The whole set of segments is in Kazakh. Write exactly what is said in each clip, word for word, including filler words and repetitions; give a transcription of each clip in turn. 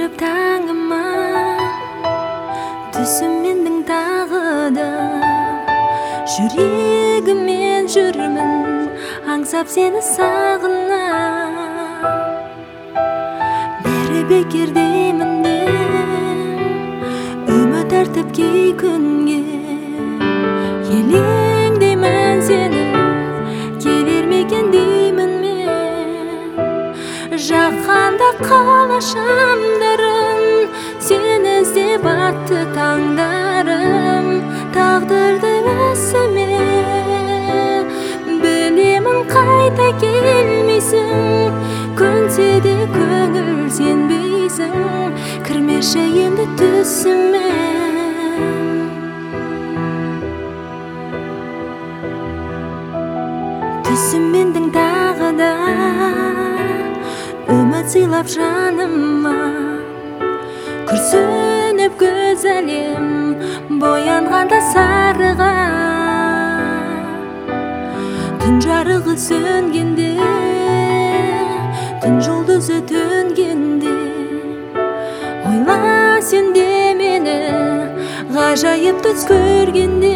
келіп таңыма, түсім менің тағы да. Жүрегіммен жүрмін, аңсап сені сағына. Бәрі бекер деймін бе, үміт артып кей күнге. Елеңдеймін сені, келер ме екен деймін мен. Жаққанда қалашамдарым, сені іздеп атты таңдарым. Тағдырдың ісіме, білемін қайта келмейсің. Көнсе де көңіл сенбейсің, кірмеші енді түсіме. Түсім менің тағы да, үміт сыйлап жаныма. Күрсініп көз әлем, боянғанда сарыға. Түн жарығы сөнгенде, түн жұлдызы төнгенде. Ойла сен де мені, ғажайып түс көргенде.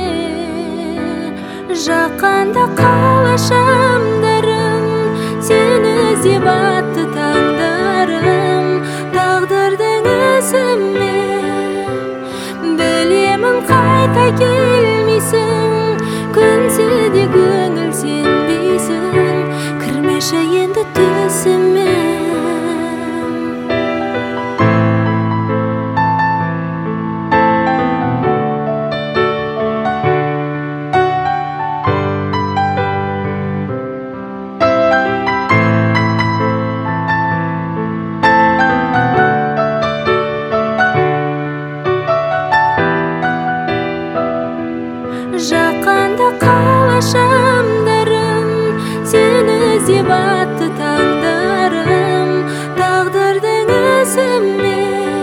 Жаққанда қалашамдарым, сені іздеп атты таңдарым. Тағдырдың ісіме, білемін қайта келмейсің. Көнсе де көңіл сенбейсің, кірмеші енді түсіме. Жаққанда қалашамдарым, сені іздеп атты таңдарым. Тағдырдың ісіме,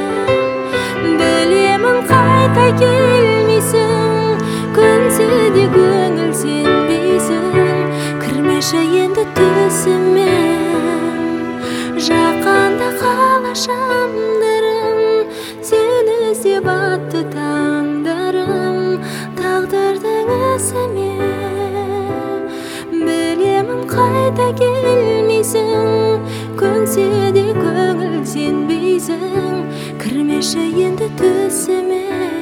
білемін қайта келмейсің. Көнсе де көңіл сенбейсің, кірмеші енді түсіме. Жаққанда қалашамдарым, сені іздеп атты таңдарым. Тағдырдың ісіме, білемін қайта келмейсің. Көнсе де көңіл сенбейсің, кірмеші енді түсіме.